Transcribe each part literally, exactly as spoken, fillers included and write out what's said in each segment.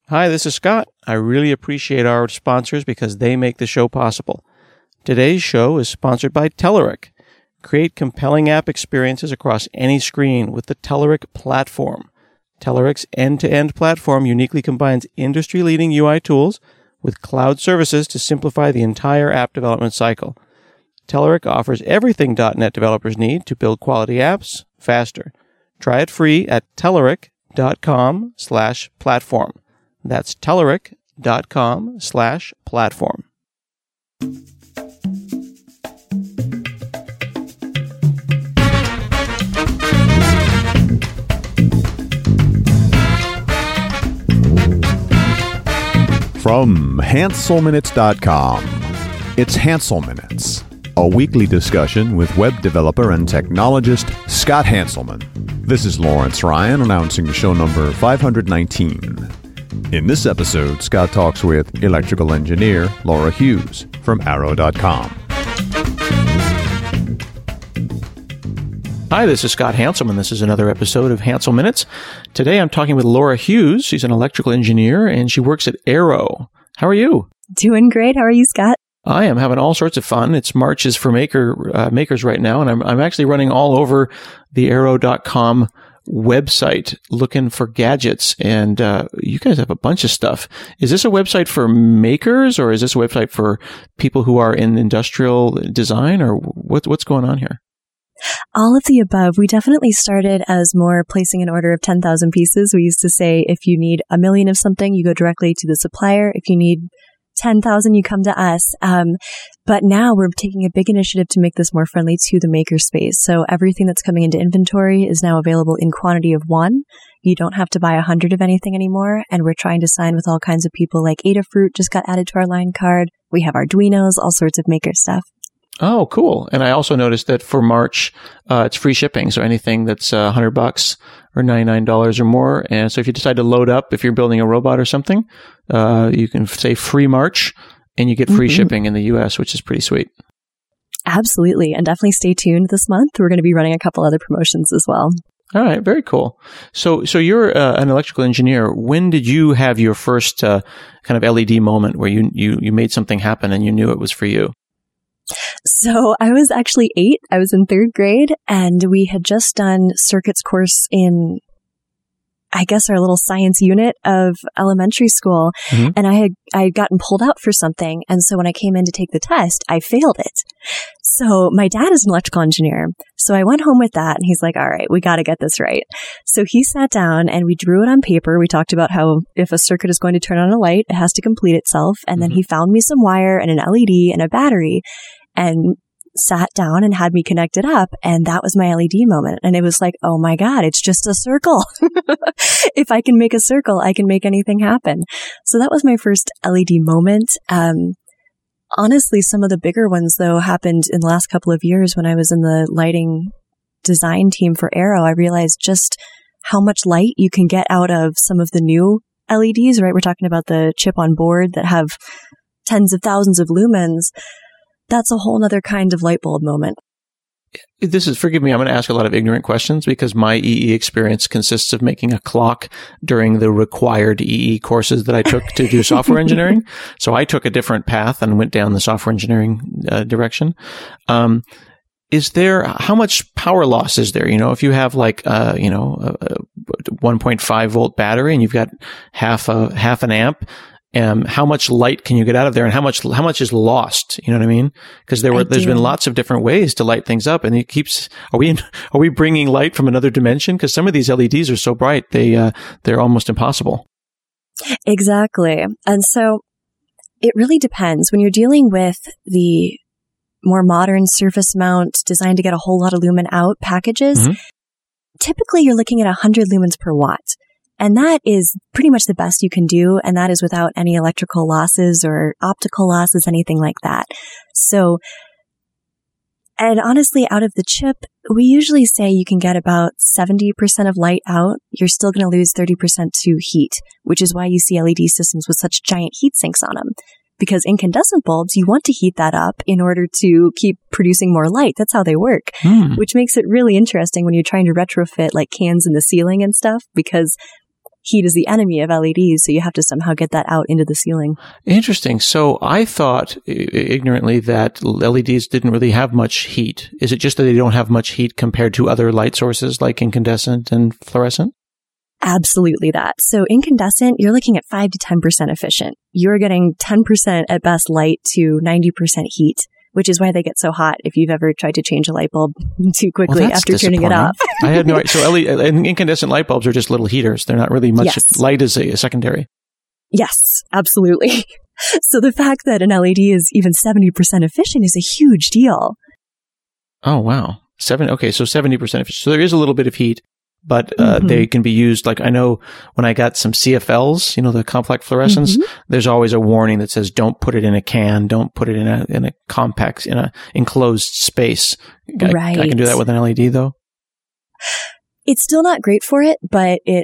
Hi, this is Scott. I really appreciate our sponsors because they make the show possible. Today's show is sponsored by Telerik. Create compelling app experiences across any screen with the Telerik platform. Telerik's end-to-end platform uniquely combines industry-leading U I tools with cloud services to simplify the entire app development cycle. Telerik offers everything .NET developers need to build quality apps faster. Try it free at Telerik.com slash platform. That's Telerik.com slash platform. From Hansel Minutes dot com, it's Hansel Minutes, a weekly discussion with web developer and technologist Scott Hanselman. This is Lawrence Ryan announcing show number five hundred nineteen. In this episode, Scott talks with electrical engineer Laura Hughes from Arrow dot com. Hi, this is Scott Hanselman. This is another episode of Hansel Minutes. Today I'm talking with Laura Hughes. She's an electrical engineer and she works at Arrow. How are you? Doing great. How are you, Scott? I am having all sorts of fun. It's March is for maker uh, makers right now, and I'm I'm actually running all over the Arrow dot com website looking for gadgets, and uh, you guys have a bunch of stuff. Is this a website for makers, or is this a website for people who are in industrial design, or what, what's going on here? All of the above. We definitely started as more placing an order of ten thousand pieces. We used to say if you need a million of something, you go directly to the supplier. If you need ten thousand, you come to us. Um, but now we're taking a big initiative to make this more friendly to the maker space. So everything that's coming into inventory is now available in quantity of one. You don't have to buy a hundred of anything anymore. And we're trying to sign with all kinds of people like Adafruit just got added to our line card. We have Arduinos, all sorts of maker stuff. Oh, cool. And I also noticed that for March, uh, it's free shipping. So anything that's a uh, hundred bucks or ninety-nine dollars or more. And so if you decide to load up, if you're building a robot or something, uh, you can say free March and you get free mm-hmm. shipping in the U S, which is pretty sweet. Absolutely. And definitely stay tuned this month. We're going to be running a couple other promotions as well. All right. Very cool. So, so you're uh, an electrical engineer. When did you have your first uh, kind of L E D moment where you, you, you made something happen and you knew it was for you? So I was actually eight. I was in third grade, and we had just done circuits course in, I guess, our little science unit of elementary school. Mm-hmm. And I had I had gotten pulled out for something. And so when I came in to take the test, I failed it. So my dad is an electrical engineer. So I went home with that, and he's like, all right, we got to get this right. So he sat down and we drew it on paper. We talked about how if a circuit is going to turn on a light, it has to complete itself. And mm-hmm. then he found me some wire and an L E D and a battery, and sat down and had me connect it up. And that was my L E D moment. And it was like, oh my God, it's just a circle. If I can make a circle, I can make anything happen. So that was my first L E D moment. Um, honestly, some of the bigger ones, though, happened in the last couple of years when I was in the lighting design team for Arrow. I realized just how much light you can get out of some of the new L E Ds, right? We're talking about the chip on board that have tens of thousands of lumens. That's a whole other kind of light bulb moment. This is, forgive me, I'm going to ask a lot of ignorant questions because my E E experience consists of making a clock during the required E E courses that I took to do software engineering. So I took a different path and went down the software engineering uh, direction. Um, is there, how much power loss is there? You know, if you have like, uh, you know, a, a one point five volt battery and you've got half a, half an amp, Um, how much light can you get out of there, and how much how much is lost? You know what I mean? Because there were there's been lots of different ways to light things up, and it keeps. Are we are we bringing light from another dimension? Because some of these L E Ds are so bright they uh, they're almost impossible. Exactly, and so it really depends when you're dealing with the more modern surface mount designed to get a whole lot of lumen out packages. Mm-hmm. Typically, you're looking at one hundred lumens per watt. And that is pretty much the best you can do. And that is without any electrical losses or optical losses, anything like that. So, and honestly, out of the chip, we usually say you can get about seventy percent of light out. You're still going to lose thirty percent to heat, which is why you see L E D systems with such giant heat sinks on them. Because incandescent bulbs, you want to heat that up in order to keep producing more light. That's how they work, mm. which makes it really interesting when you're trying to retrofit like cans in the ceiling and stuff, because heat is the enemy of L E Ds, so you have to somehow get that out into the ceiling. Interesting. So I thought I- ignorantly that L E Ds didn't really have much heat. Is it just that they don't have much heat compared to other light sources like incandescent and fluorescent? Absolutely that. So incandescent, you're looking at five to ten percent efficient. You're getting ten percent at best light to ninety percent heat, which is why they get so hot if you've ever tried to change a light bulb too quickly Well, after turning it off. I had no idea. So L E D, and incandescent light bulbs are just little heaters. They're not really much. Yes. Light is a, a secondary. Yes, absolutely. So the fact that an L E D is even seventy percent efficient is a huge deal. Oh, wow. Seven. Okay. So seventy percent efficient. So there is a little bit of heat, but uh, Mm-hmm. they can be used. Like I know when I got some C F Ls, you know, the complex fluorescents, Mm-hmm. there's always a warning that says, don't put it in a can. Don't put it in a, in a compact, in a enclosed space. I, Right. I can do that with an L E D though. It's still not great for it, but it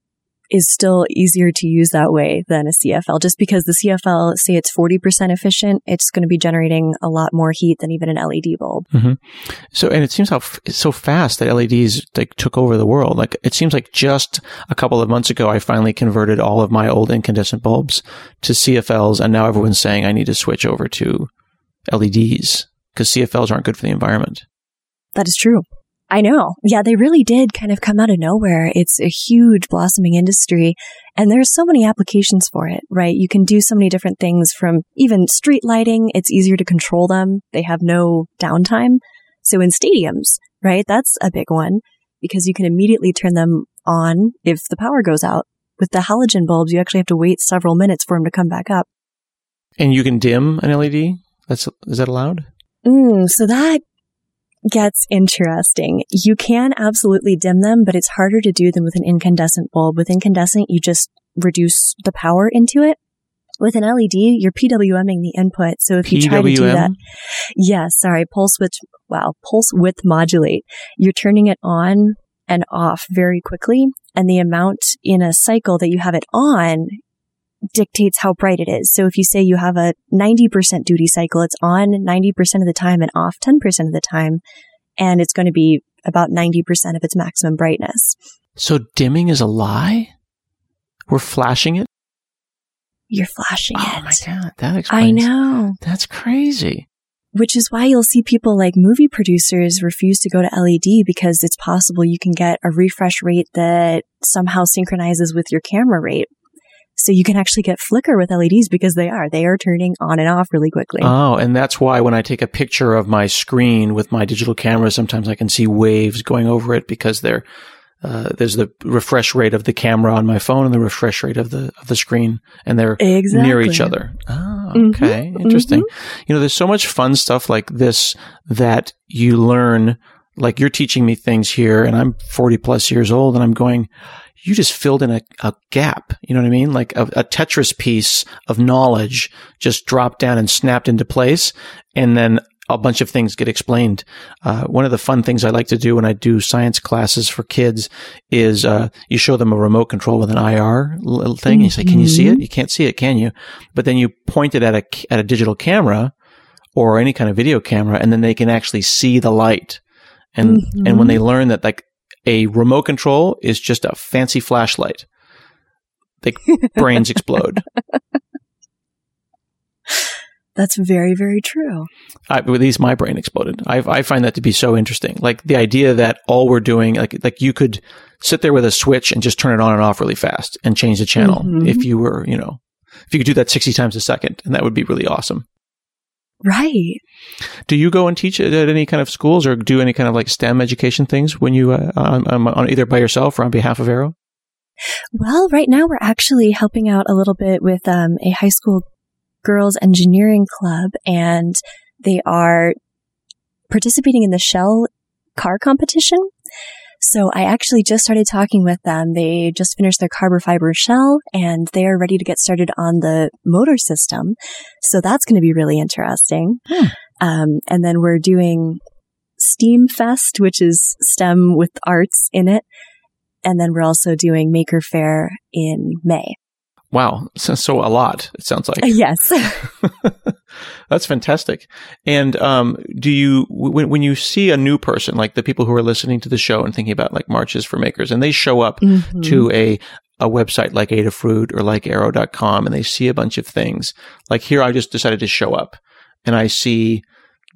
is still easier to use that way than a C F L. Just because the C F L, say it's forty percent efficient, it's going to be generating a lot more heat than even an L E D bulb. Mm-hmm. So, and it seems how f- it's so fast that L E Ds like took over the world. Like it seems like just a couple of months ago, I finally converted all of my old incandescent bulbs to C F Ls, and now everyone's saying I need to switch over to L E Ds because C F Ls aren't good for the environment. That is true. I know. Yeah, they really did kind of come out of nowhere. It's a huge blossoming industry, and there's so many applications for it, right? You can do so many different things from even street lighting. It's easier to control them. They have no downtime. So in stadiums, right? That's a big one because you can immediately turn them on if the power goes out. With the halogen bulbs, you actually have to wait several minutes for them to come back up. And you can dim an L E D. That's is that allowed? Mm, so that gets interesting. You can absolutely dim them, but it's harder to do than with an incandescent bulb. With incandescent, you just reduce the power into it. With an L E D, you're PWMing the input. So if you try to do that, yeah, sorry, pulse width, wow, pulse width modulate. You're turning it on and off very quickly, and the amount in a cycle that you have it on dictates how bright it is. So if you say you have a ninety percent duty cycle, it's on ninety percent of the time and off ten percent of the time, and it's going to be about ninety percent of its maximum brightness. So dimming is a lie? We're flashing it? You're flashing Oh it. my God, that explains. I know. That's crazy. Which is why you'll see people like movie producers refuse to go to L E D because it's possible you can get a refresh rate that somehow synchronizes with your camera rate. So you can actually get flicker with L E Ds because they are. They are turning on and off really quickly. Oh, and that's why when I take a picture of my screen with my digital camera, sometimes I can see waves going over it because they're, uh, there's the refresh rate of the camera on my phone and the refresh rate of the of the screen, and they're Exactly. near each other. Oh, okay. Mm-hmm, Interesting. mm-hmm. You know, there's so much fun stuff like this that you learn. Like you're teaching me things here, and I'm forty plus years old, and I'm going, you just filled in a, a gap. You know what I mean? Like a, a Tetris piece of knowledge just dropped down and snapped into place. And then a bunch of things get explained. Uh, one of the fun things I like to do when I do science classes for kids is, uh, you show them a remote control with an I R little thing. Mm-hmm. You say, can you see it? You can't see it, can you? But then you point it at a, at a digital camera or any kind of video camera, and then they can actually see the light. And, Mm-hmm. and when they learn that like a remote control is just a fancy flashlight, like brains explode. That's very, very true. I, at least my brain exploded. I, I find that to be so interesting. Like the idea that all we're doing, like, like you could sit there with a switch and just turn it on and off really fast and change the channel. Mm-hmm. If you were, you know, if you could do that sixty times a second, and that would be really awesome. Right. Do you go and teach at any kind of schools or do any kind of like STEM education things when you, uh, on, on either by yourself or on behalf of Aero? Well, right now we're actually helping out a little bit with um, a high school girls engineering club, and they are participating in the Shell car competition. So I actually just started talking with them. They just finished their carbon fiber shell, and they are ready to get started on the motor system. So that's going to be really interesting. Hmm. Um, and then we're doing STEAM Fest, which is STEM with arts in it. And then we're also doing Maker Faire in May. Wow. So, so a lot, it sounds like. Yes. That's fantastic. And um, do you, when, when you see a new person, like the people who are listening to the show and thinking about like Marches for Makers, and they show up mm-hmm. to a a website like Adafruit or like arrow dot com and they see a bunch of things. Like here, I just decided to show up and I see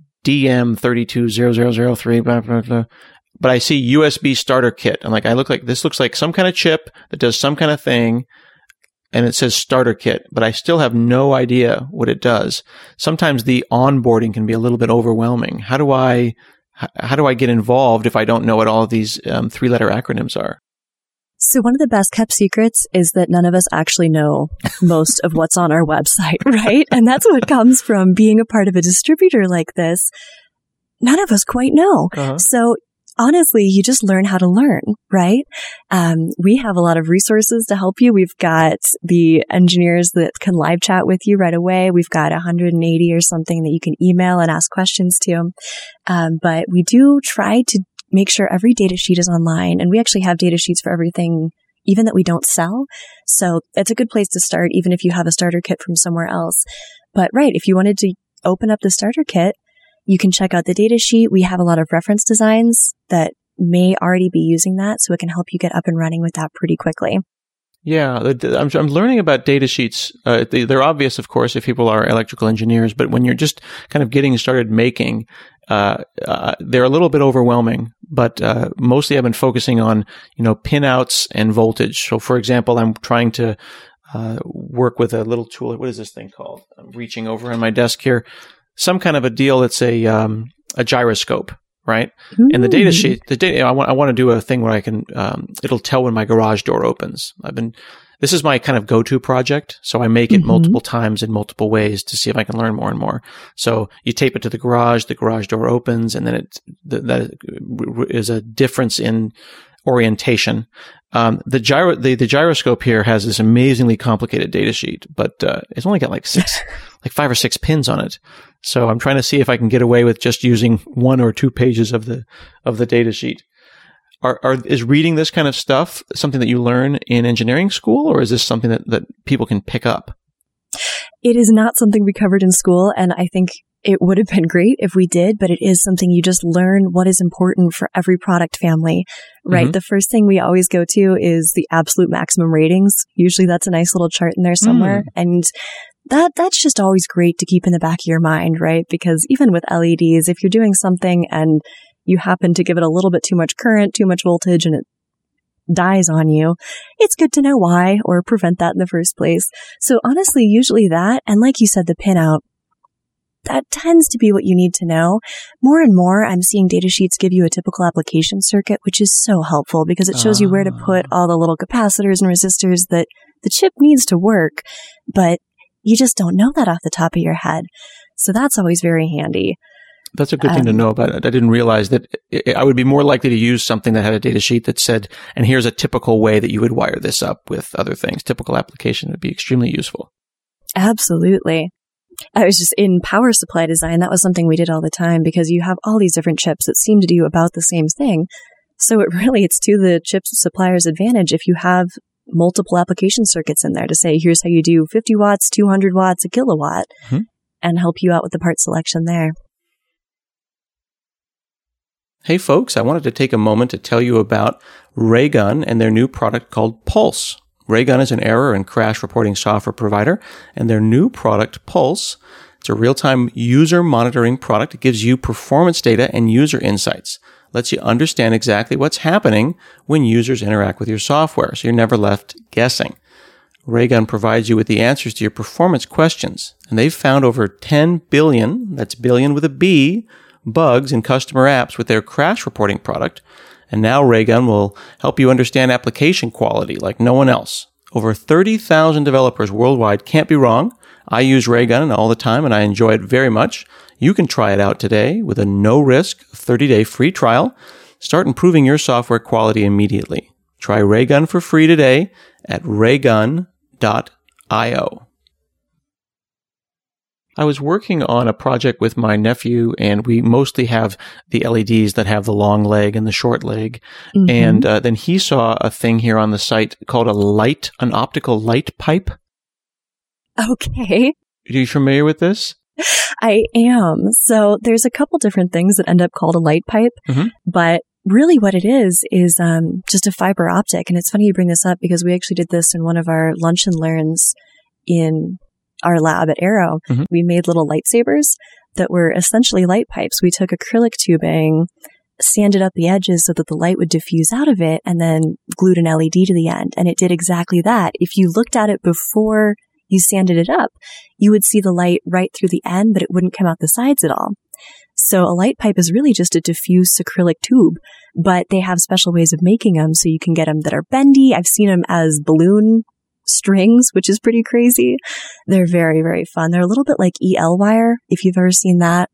D M three two zero zero zero three, blah, blah, blah. But I see U S B starter kit. I'm like, I look like, this looks like some kind of chip that does some kind of thing. And it says starter kit, but I still have no idea what it does. Sometimes the onboarding can be a little bit overwhelming. How do I, how do I get involved if I don't know what all of these um, three-letter acronyms are? So one of the best kept secrets is that none of us actually know most of what's on our website, right? And that's what comes from being a part of a distributor like this. None of us quite know. Uh-huh. So honestly, you just learn how to learn, right? Um, we have a lot of resources to help you. We've got the engineers that can live chat with you right away. We've got one hundred eighty or something that you can email and ask questions to. Um, but we do try to make sure every data sheet is online. And we actually have data sheets for everything, even that we don't sell. So it's a good place to start, even if you have a starter kit from somewhere else. But right, if you wanted to open up the starter kit, you can check out the data sheet. We have a lot of reference designs that may already be using that, so it can help you get up and running with that pretty quickly. Yeah, I'm, I'm learning about data sheets. Uh, they, they're obvious, of course, if people are electrical engineers, but when you're just kind of getting started making, uh, uh, they're a little bit overwhelming. But uh, mostly I've been focusing on, you know, pinouts and voltage. So, for example, I'm trying to uh, work with a little tool. What is this thing called? I'm reaching over on my desk here. Some kind of a deal that's a um, a gyroscope, right? Ooh. And the data sheet, the data, I want I want to do a thing where I can, um, it'll tell when my garage door opens. I've been, this is my kind of go-to project, so I make it mm-hmm. multiple times in multiple ways to see if I can learn more and more. So you tape it to the garage, the garage door opens, and then it th- that is a difference in orientation. Um, the gyro, the, the gyroscope here has this amazingly complicated data sheet, but uh, it's only got like six, like five or six pins on it. So I'm trying to see if I can get away with just using one or two pages of the of the data sheet. Are, are is reading this kind of stuff something that you learn in engineering school, or is this something that, that people can pick up? It is not something we covered in school, and I think it would have been great if we did, but it is something you just learn what is important for every product family, right? Mm-hmm. The first thing we always go to is the absolute maximum ratings. Usually that's a nice little chart in there somewhere. Mm. And that that's just always great to keep in the back of your mind, right? Because even with L E Ds, if you're doing something and you happen to give it a little bit too much current, too much voltage, and it dies on you, it's good to know why or prevent that in the first place. So honestly, usually that, and like you said, the pinout, that tends to be what you need to know. More and more, I'm seeing data sheets give you a typical application circuit, which is so helpful because it shows uh. you where to put all the little capacitors and resistors that the chip needs to work, but you just don't know that off the top of your head. So that's always very handy. That's a good thing um, to know about it. I didn't realize that it, I would be more likely to use something that had a data sheet that said, and here's a typical way that you would wire this up with other things. Typical application would be extremely useful. Absolutely. I was just in power supply design. That was something we did all the time because you have all these different chips that seem to do about the same thing. So it really, it's to the chip supplier's advantage if you have multiple application circuits in there to say, here's how you do fifty watts, two hundred watts, a kilowatt, mm-hmm. and help you out with the part selection there. Hey folks, I wanted to take a moment to tell you about Raygun and their new product called Pulse. Raygun is an error and crash reporting software provider, and their new product, Pulse, it's a real-time user monitoring product. It gives you performance data and user insights. Lets you understand exactly what's happening when users interact with your software, so you're never left guessing. Raygun provides you with the answers to your performance questions, and they've found over ten billion, that's billion with a B, bugs in customer apps with their crash reporting product. And now Raygun will help you understand application quality like no one else. Over thirty thousand developers worldwide can't be wrong. I use Raygun all the time and I enjoy it very much. You can try it out today with a no-risk thirty-day free trial. Start improving your software quality immediately. Try Raygun for free today at raygun dot io. I was working on a project with my nephew, and we mostly have the L E Ds that have the long leg and the short leg. Mm-hmm. And uh, then he saw a thing here on the site called a light, an optical light pipe. Okay. Are you familiar with this? I am. So there's a couple different things that end up called a light pipe, mm-hmm. but really what it is, is um, just a fiber optic. And it's funny you bring this up because we actually did this in one of our lunch and learns in our lab at Aero. Mm-hmm. We made little lightsabers that were essentially light pipes. We took acrylic tubing, sanded up the edges so that the light would diffuse out of it, and then glued an L E D to the end. And it did exactly that. If you looked at it before you sanded it up, you would see the light right through the end, but it wouldn't come out the sides at all. So a light pipe is really just a diffuse acrylic tube, but they have special ways of making them so you can get them that are bendy. I've seen them as balloon strings, which is pretty crazy. They're very, very fun. They're a little bit like E L wire, if you've ever seen that.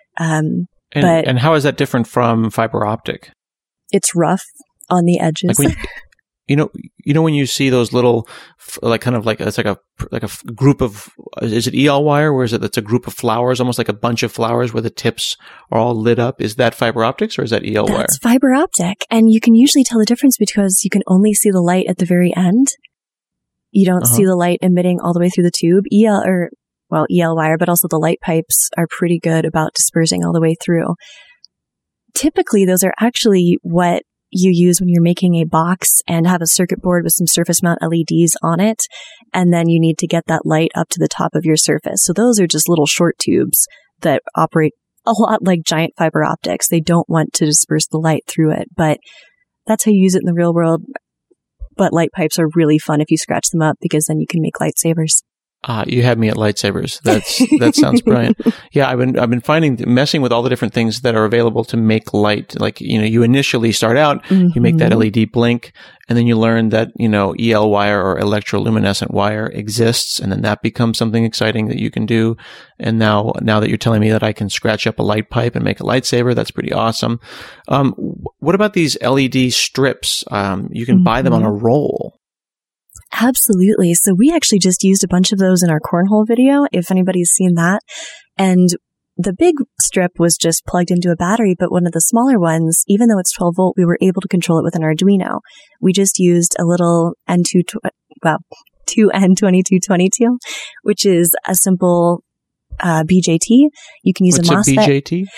Um, and, but and how is that different from fiber optic? It's rough on the edges. Like when, you know, you know when you see those little, like kind of like it's like a like a group of, is it E L wire, or is it that's a group of flowers, almost like a bunch of flowers where the tips are all lit up? Is that fiber optics or is that E L wire? That's fiber optic, and you can usually tell the difference because you can only see the light at the very end. You don't uh-huh. see the light emitting all the way through the tube. E L or well, E L wire, but also the light pipes are pretty good about dispersing all the way through. Typically, those are actually what you use when you're making a box and have a circuit board with some surface mount L E Ds on it. And then you need to get that light up to the top of your surface. So those are just little short tubes that operate a lot like giant fiber optics. They don't want to disperse the light through it, but that's how you use it in the real world. But light pipes are really fun if you scratch them up because then you can make lightsabers. Ah, you had me at lightsabers. That's, that sounds brilliant. Yeah, I've been, I've been finding, messing with all the different things that are available to make light. Like, you know, you initially start out, mm-hmm. you make that L E D blink, and then you learn that, you know, E L wire or electroluminescent wire exists, and then that becomes something exciting that you can do. And now, now that you're telling me that I can scratch up a light pipe and make a lightsaber, that's pretty awesome. Um, what about these L E D strips? Um, you can mm-hmm. buy them on a roll. Absolutely. So we actually just used a bunch of those in our cornhole video, if anybody's seen that. And the big strip was just plugged into a battery, but one of the smaller ones, even though it's twelve volt, we were able to control it with an Arduino. We just used a little N two, well, two N twenty-two twenty-two, which is a simple uh, B J T. You can use What's a MOSFET. What's a B J T?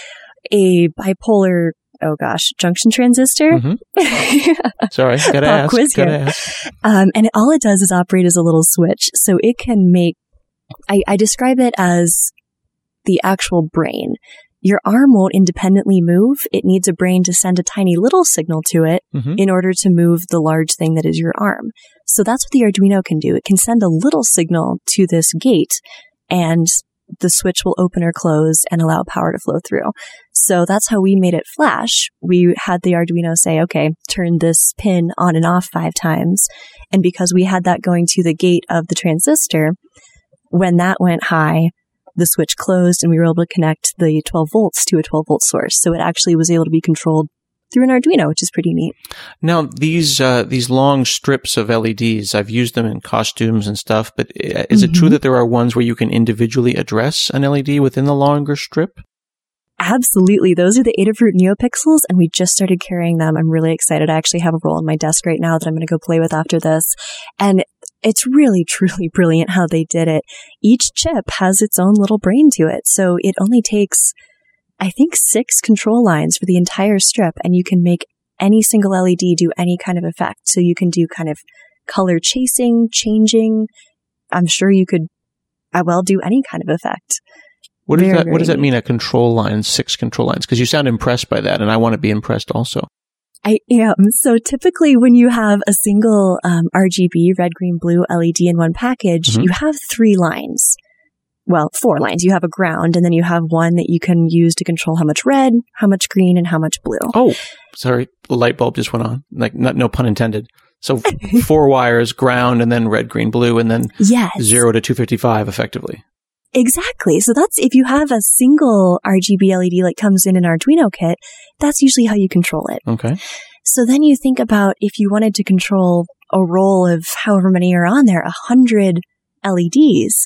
A bipolar Oh gosh, junction transistor. Mm-hmm. Sorry, gotta ask. Quiz gotta here. ask. Um, and it, all it does is operate as a little switch, so it can make. I, I describe it as the actual brain. Your arm won't independently move; it needs a brain to send a tiny little signal to it mm-hmm. in order to move the large thing that is your arm. So that's what the Arduino can do. It can send a little signal to this gate, and the switch will open or close and allow power to flow through. So that's how we made it flash. We had the Arduino say, okay, turn this pin on and off five times. And because we had that going to the gate of the transistor, when that went high, the switch closed and we were able to connect the twelve volts to a twelve volt source. So it actually was able to be controlled through an Arduino, which is pretty neat. Now, these uh, these long strips of L E Ds, I've used them in costumes and stuff, but is mm-hmm. it true that there are ones where you can individually address an L E D within the longer strip? Absolutely. Those are the Adafruit NeoPixels, and we just started carrying them. I'm really excited. I actually have a roll on my desk right now that I'm going to go play with after this. And it's really, truly brilliant how they did it. Each chip has its own little brain to it. So it only takes, I think, six control lines for the entire strip, and you can make any single L E D do any kind of effect. So you can do kind of color chasing, changing. I'm sure you could, I well, do any kind of effect. What does that, what does that mean, a control line, six control lines? Because you sound impressed by that, and I want to be impressed also. I am. So typically when you have a single um, R G B, red, green, blue L E D in one package, mm-hmm. you have three lines. Well, four lines. You have a ground, and then you have one that you can use to control how much red, how much green, and how much blue. Oh, sorry. The light bulb just went on. Like, not, no pun intended. So four wires, ground, and then red, green, blue, and then yes. zero to two fifty-five effectively. Exactly. So that's, if you have a single R G B L E D like comes in an Arduino kit, that's usually how you control it. Okay. So then you think about if you wanted to control a roll of however many are on there, a hundred L E Ds,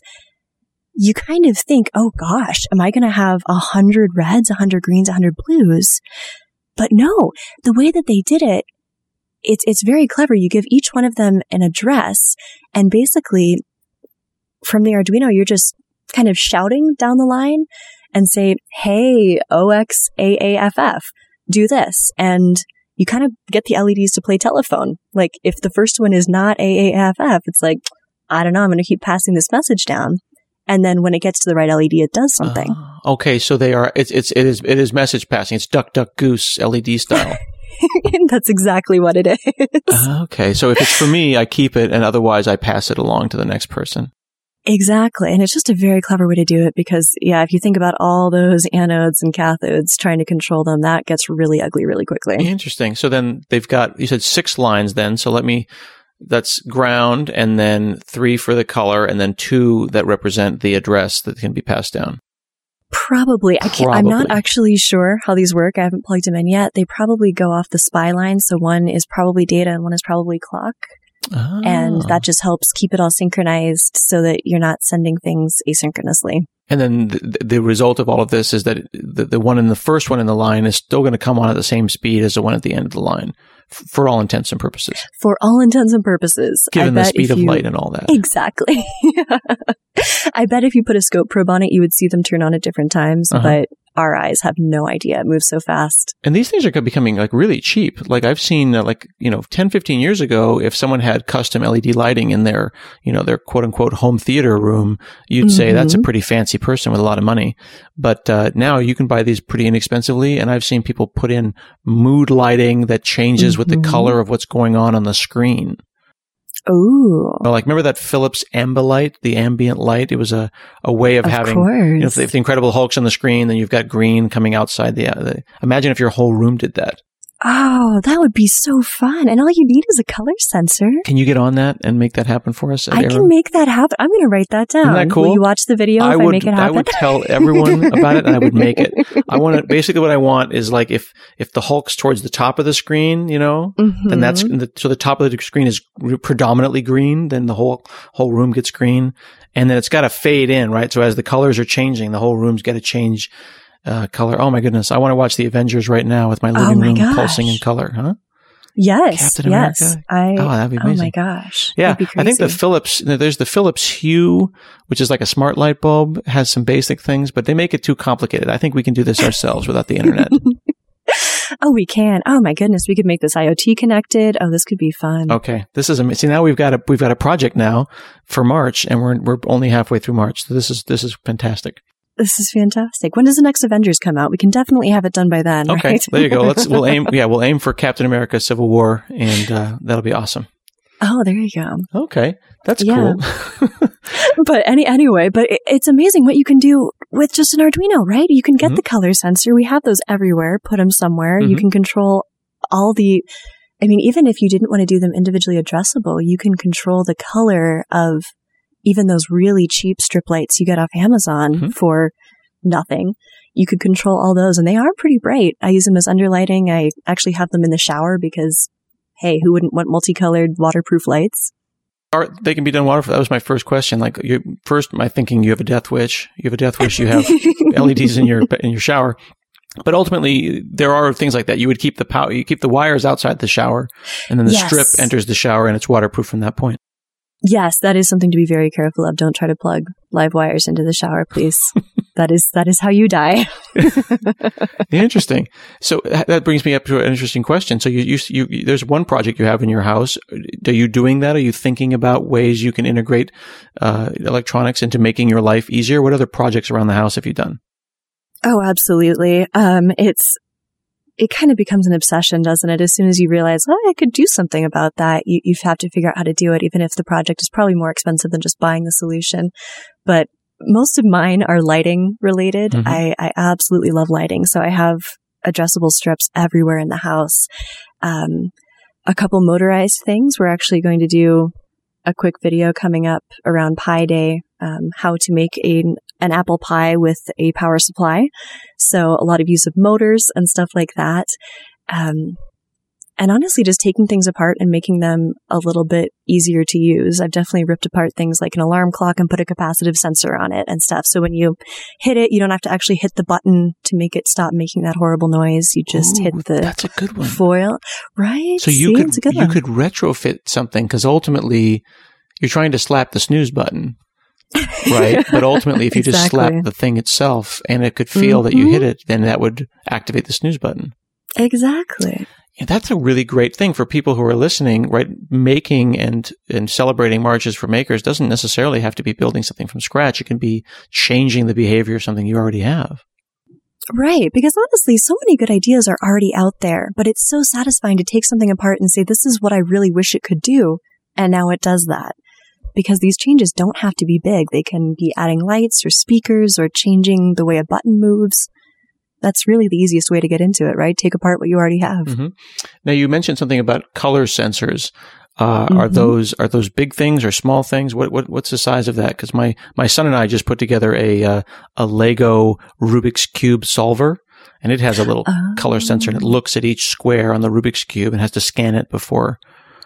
you kind of think, oh gosh, am I going to have a hundred reds, a hundred greens, a hundred blues? But no, the way that they did it, it's, it's very clever. You give each one of them an address, and basically from the Arduino, you're just kind of shouting down the line and say, hey, O X A A F F, do this. And you kind of get the L E Ds to play telephone. Like if the first one is not A A F F, it's like, I don't know, I'm going to keep passing this message down. And then when it gets to the right L E D, it does something. Uh, okay. So they are, it's, it's, it is, it is message passing. It's duck, duck, goose L E D style. That's exactly what it is. Uh, okay. So if it's for me, I keep it, and otherwise I pass it along to the next person. Exactly. And it's just a very clever way to do it because, yeah, if you think about all those anodes and cathodes trying to control them, that gets really ugly really quickly. Interesting. So then they've got, you said six lines then. So let me, that's ground, and then three for the color, and then two that represent the address that can be passed down. Probably. I can't, I'm not actually sure how these work. I haven't plugged them in yet. They probably go off the S P I line. So one is probably data and one is probably clock. Oh. And that just helps keep it all synchronized so that you're not sending things asynchronously. And then the, the result of all of this is that the, the one in the first one in the line is still going to come on at the same speed as the one at the end of the line, f- for all intents and purposes. For all intents and purposes. Given I the speed of you, light and all that. Exactly. I bet if you put a scope probe on it, you would see them turn on at different times, uh-huh. but our eyes have no idea. It moves so fast. And these things are becoming like really cheap. Like I've seen uh, like, you know, ten, fifteen years ago, if someone had custom L E D lighting in their, you know, their quote unquote home theater room, you'd mm-hmm. say that's a pretty fancy person with a lot of money. But uh, now you can buy these pretty inexpensively. And I've seen people put in mood lighting that changes mm-hmm. with the color of what's going on on the screen. Ooh. Like, remember that Philips Ambilight, the ambient light? It was a, a way of, of having, course. you know, if the, if the Incredible Hulk's on the screen, then you've got green coming outside the, uh, the, imagine if your whole room did that. Oh, that would be so fun. And all you need is a color sensor. Can you get on that and make that happen for us? I Aero? Can make that happen. I'm going to write that down. Isn't that cool? Will you watch the video I if would, I make it happen? I would tell everyone about it, and I would make it. I want to, basically what I want is like if, if the Hulk's towards the top of the screen, you know, mm-hmm. then that's, so the top of the screen is predominantly green, then the whole, whole room gets green. And then it's got to fade in, right? So as the colors are changing, the whole room's got to change Uh, color. Oh my goodness. I want to watch the Avengers right now with my living oh my room gosh. pulsing in color, huh? Yes. Captain yes. America. I, oh, that'd be amazing. Oh my gosh. Yeah. I think the Philips, there's the Philips Hue, which is like a smart light bulb, has some basic things, but they make it too complicated. I think we can do this ourselves without the internet. Oh, we can. Oh my goodness. We could make this IoT connected. Oh, this could be fun. Okay. This is amazing. See, now we've got a, we've got a project now for March, and we're, we're only halfway through March. So this is, this is fantastic. This is fantastic. When does the next Avengers come out? We can definitely have it done by then. Okay, right? There you go. Let's we'll aim. Yeah, we'll aim for Captain America: Civil War, and uh, that'll be awesome. Oh, there you go. Okay, that's yeah. cool. But any anyway, but it, it's amazing what you can do with just an Arduino, right? You can get mm-hmm. the color sensor. We have those everywhere. Put them somewhere. Mm-hmm. You can control all the. I mean, even if you didn't want to do them individually addressable, you can control the color of even those really cheap strip lights you get off Amazon mm-hmm. for nothing. You could control all those, and they are pretty bright. I use them as underlighting. I actually have them in the shower because, hey, who wouldn't want multicolored waterproof lights? Are, they can be done waterproof. That was my first question. Like, you, first, my thinking, you have a Death Wish. You have a Death Wish. You have L E Ds in your in your shower. But ultimately, there are things like that. You would keep the power, you keep the wires outside the shower, and then the yes. strip enters the shower, and it's waterproof from that point. Yes, that is something to be very careful of. Don't try to plug live wires into the shower, please. that is that is how you die. Interesting. So that brings me up to an interesting question. So you, you, you, there's one project you have in your house. Are you doing that? Are you thinking about ways you can integrate uh, electronics into making your life easier? What other projects around the house have you done? Oh, absolutely. Um, it's it kind of becomes an obsession, doesn't it? As soon as you realize, oh, I could do something about that, you, you have to figure out how to do it, even if the project is probably more expensive than just buying the solution. But most of mine are lighting related. Mm-hmm. I, I absolutely love lighting. So I have addressable strips everywhere in the house. Um, a couple motorized things. We're actually going to do a quick video coming up around Pi Day, um, how to make a, an apple pie with a power supply. So a lot of use of motors and stuff like that. Um, and honestly, just taking things apart and making them a little bit easier to use. I've definitely ripped apart things like an alarm clock and put a capacitive sensor on it and stuff. So when you hit it, you don't have to actually hit the button to make it stop making that horrible noise. You just Ooh, hit the that's a good one. foil, right? So you See, could it's a good you one. could retrofit something because ultimately you're trying to slap the snooze button, right? But ultimately, if you exactly. just slap the thing itself and it could feel mm-hmm. that you hit it, then that would activate the snooze button. Exactly. Yeah, that's a really great thing for people who are listening, right? Making and, and celebrating marches for makers doesn't necessarily have to be building something from scratch. It can be changing the behavior of something you already have. Right. Because honestly, so many good ideas are already out there, but it's so satisfying to take something apart and say, this is what I really wish it could do. And now it does that. Because these changes don't have to be big. They can be adding lights or speakers or changing the way a button moves. That's really the easiest way to get into it, right? Take apart what you already have. Mm-hmm. Now, you mentioned something about color sensors. Uh, mm-hmm. Are those are those big things or small things? What what what's the size of that? Because my, my son and I just put together a uh, a Lego Rubik's Cube solver, and it has a little oh. color sensor, and it looks at each square on the Rubik's Cube and has to scan it before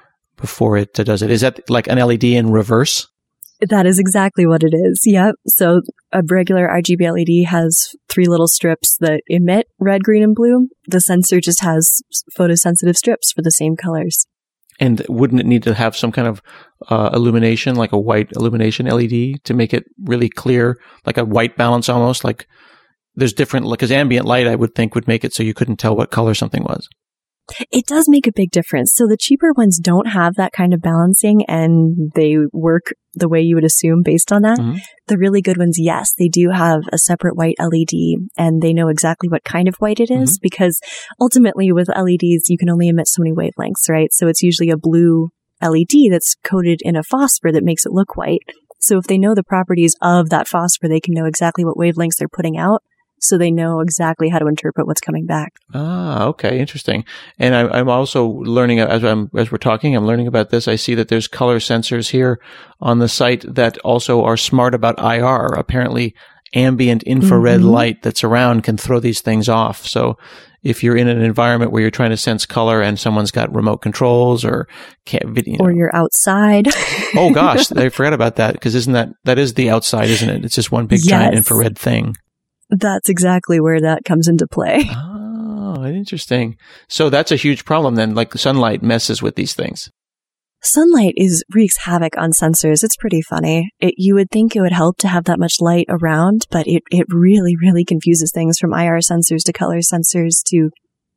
before it uh, does it. Is that like an L E D in reverse? That is exactly what it is. Yep. So a regular R G B L E D has three little strips that emit red, green, and blue. The sensor just has photosensitive strips for the same colors. And wouldn't it need to have some kind of uh, illumination, like a white illumination L E D, to make it really clear, like a white balance almost? Like there's different, because ambient light, I would think, would make it so you couldn't tell what color something was. It does make a big difference. So the cheaper ones don't have that kind of balancing, and they work the way you would assume based on that. Mm-hmm. The really good ones, yes, they do have a separate white L E D, and they know exactly what kind of white it is, mm-hmm. because ultimately with L E Ds, you can only emit so many wavelengths, right? So it's usually a blue L E D that's coated in a phosphor that makes it look white. So if they know the properties of that phosphor, they can know exactly what wavelengths they're putting out. So they know exactly how to interpret what's coming back. Ah, okay, interesting. And I, I'm also learning as I'm as we're talking. I'm learning about this. I see that there's color sensors here on the site that also are smart about I R. Apparently, ambient infrared mm-hmm. light that's around can throw these things off. So if you're in an environment where you're trying to sense color and someone's got remote controls or can't, you know. Or you're outside. Oh gosh, I forgot about that, because isn't that that is the outside, isn't it? It's just one big yes. giant infrared thing. That's exactly where that comes into play. Oh, interesting. So that's a huge problem then, like the sunlight messes with these things. Sunlight is wreaks havoc on sensors. It's pretty funny. It, you would think it would help to have that much light around, but it, it really, really confuses things from I R sensors to color sensors to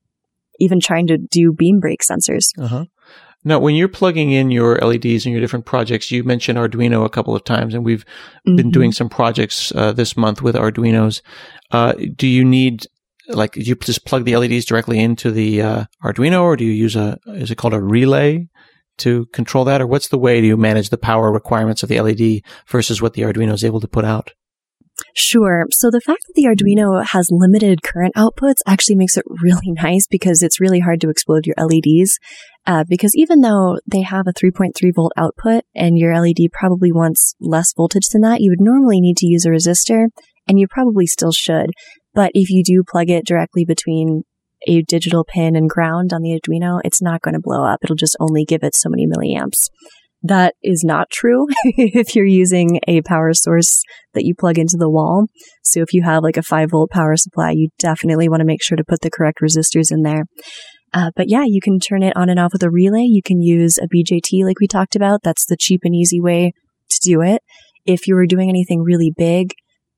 even trying to do beam break sensors. Uh-huh. Now, when you're plugging in your L E Ds in your different projects, you mentioned Arduino a couple of times, and we've mm-hmm. been doing some projects uh, this month with Arduinos. Uh, do you need, like, do you just plug the L E Ds directly into the uh, Arduino, or do you use a, is it called a relay to control that? Or what's the way do you manage the power requirements of the L E D versus what the Arduino is able to put out? Sure. So the fact that the Arduino has limited current outputs actually makes it really nice, because it's really hard to explode your L E Ds. Uh, because even though they have a three point three volt output and your L E D probably wants less voltage than that, you would normally need to use a resistor, and you probably still should. But if you do plug it directly between a digital pin and ground on the Arduino, it's not going to blow up. It'll just only give it so many milliamps. That is not true if you're using a power source that you plug into the wall. So if you have like a five volt power supply, you definitely want to make sure to put the correct resistors in there. Uh, but yeah, you can turn it on and off with a relay. You can use a B J T like we talked about. That's the cheap and easy way to do it. If you were doing anything really big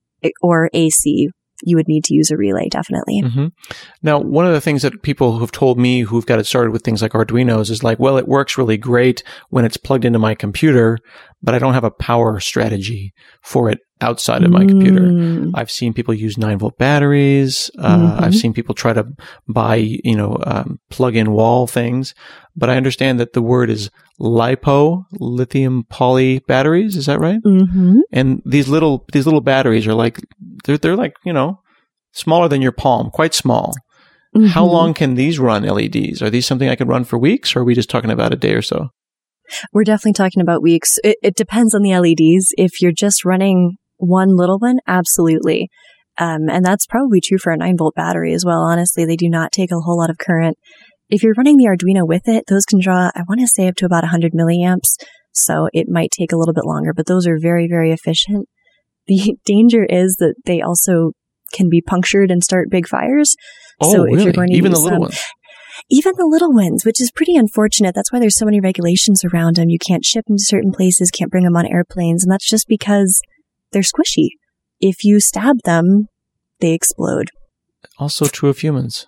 or A C, you would need to use a relay, definitely. Mm-hmm. Now, one of the things that people who've told me who've got it started with things like Arduinos is like, well, it works really great when it's plugged into my computer, but I don't have a power strategy for it outside of my mm. computer. I've seen people use nine volt batteries. Uh, mm-hmm. I've seen people try to buy, you know, um, plug-in wall things. But I understand that the word is LiPo, lithium poly batteries. Is that right? Mm-hmm. And these little these little batteries are like they're they're like you know smaller than your palm, quite small. Mm-hmm. How long can these run L E Ds? Are these something I could run for weeks, or are we just talking about a day or so? We're definitely talking about weeks. It, it depends on the L E Ds. If you're just running one little one, absolutely. Um, and that's probably true for a nine volt battery as well. Honestly, they do not take a whole lot of current. If you're running the Arduino with it, those can draw, I want to say, up to about one hundred milliamps. So it might take a little bit longer, but those are very, very efficient. The danger is that they also can be punctured and start big fires. Oh, so really? If you're going to Even use the little them, ones? Even the little ones, which is pretty unfortunate. That's why there's so many regulations around them. You can't ship them to certain places, can't bring them on airplanes, and that's just because they're squishy. If you stab them, they explode. Also true of humans.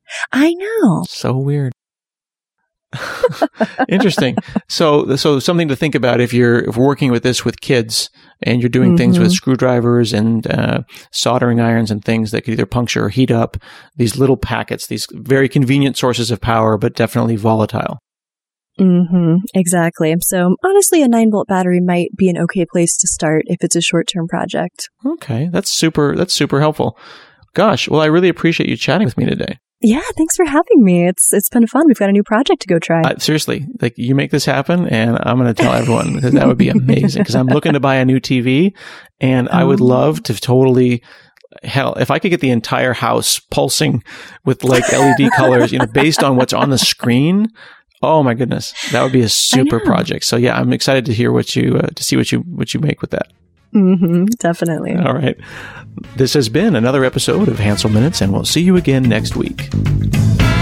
I know. So weird. Interesting. So, so something to think about if you're if working with this with kids and you're doing mm-hmm. things with screwdrivers and uh, soldering irons and things that could either puncture or heat up. These little packets, these very convenient sources of power, but definitely volatile. Mm-hmm. Exactly. So honestly, a nine volt battery might be an okay place to start if it's a short term project. Okay, that's super. That's super helpful. Gosh, well, I really appreciate you chatting with me today. Yeah, thanks for having me. It's it's been fun. We've got a new project to go try. Uh, seriously, like you make this happen, and I'm going to tell everyone because that would be amazing. Because I'm looking to buy a new T V, and oh. I would love to totally. Hell, if I could get the entire house pulsing with like L E D colors, you know, based on what's on the screen. Oh my goodness, that would be a super project. So yeah, I'm excited to hear what you uh, to see what you what you make with that. Mm-hmm, definitely. All right. This has been another episode of Hansel Minutes, and we'll see you again next week.